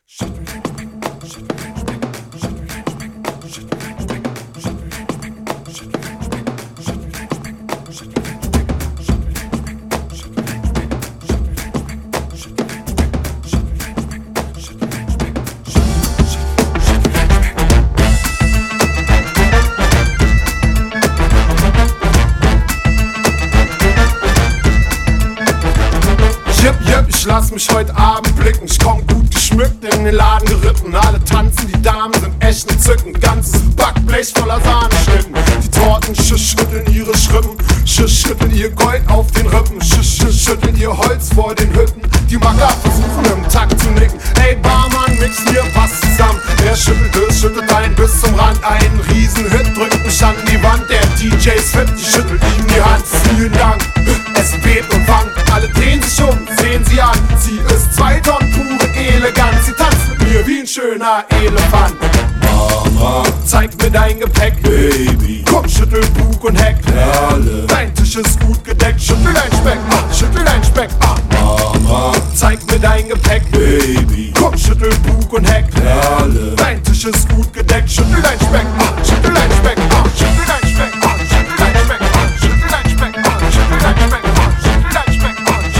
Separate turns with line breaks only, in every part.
Ich lass mich heute Abend blicken, ich komm gut geschmückt in den Laden geritten. Alle tanzen, die Damen sind echt entzückend. Ganzes Backblech voller Sahneschnitten. Die Torten schütteln ihre Schrippen, schütteln ihr Gold auf den Rippen, schütteln ihr Holz vor den Hütten. Die Macker versuchen im Takt zu nicken. Ey Barmann, mix mir was zusammen. Wer schüttelt es, schüttelt ein bis zum Rand. Ein Riesenhit drückt mich an die Wand. Der DJ ist fit, die schüttelt ihm die Hand. Vielen Dank, es bebt und wankt. Alle drehen sich um, sehen sie an. Sie ist 2 Tonnen pure Eleganz. Sie tanzt mit mir wie ein schöner Elefant. Mama, zeig mir dein Gepäck, Baby. Komm, schüttel Bug und Heck, Perle. Dein Tisch ist gut gedeckt, schüttel dein Speck, schüttel dein Speck, Mama, zeig mir dein Gepäck, Baby. Komm, schüttel Bug und Heck, Perle. Dein Tisch ist gut gedeckt, schüttel dein Speck, schüttel dein Speck, schüttel dein Speck, schüttel dein Speck, schüttel dein Speck, schüttel dein Speck, schüttel dein Speck,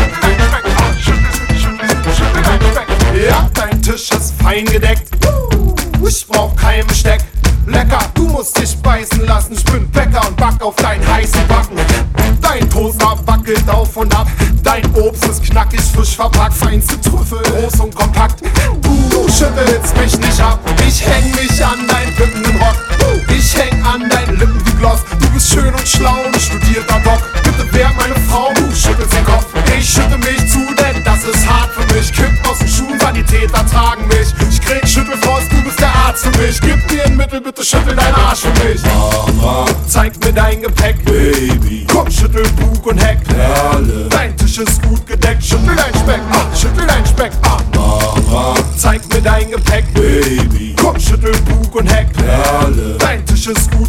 schüttel dein Speck. Ja, dein Tisch ist fein gedeckt. Ich brauch kein Besteck. Lecker, du musst dich beißen lassen. Ich bin Bäcker und back auf deinen heißen Backen. Dein Toaster wackelt auf und ab. Dein Obst ist knackig, frisch verpackt. Feinste Trüffel, groß und kompakt. Du schüttelst mich nicht ab. Ich häng mich an deinen pimpenden Rock. Ich häng an deinen Lippen wie Gloss. Du bist schön und schlau und studierter Doc. Bitte wer meine Frau, du schüttelst den Kopf. Ich schüttel mich zu, denn das ist hart für mich. Kipp aus den Schuhen, Sanitäter tragen mich. Ich krieg Schüttelfrost, du bist der Arzt für mich. Gib mir ein Mittel, bitte schüttel deinen Arsch für mich. Mama, zeig mir dein Gepäck, Baby. Komm, schüttel Bug und Heck, Perle. Dein Tisch ist gut gedeckt, schüttel dein Speck, schüttel dein Speck, Mama, zeig mir dein Gepäck, Baby. Komm, schüttel Bug und Heck, Perle. Dein Tisch ist gut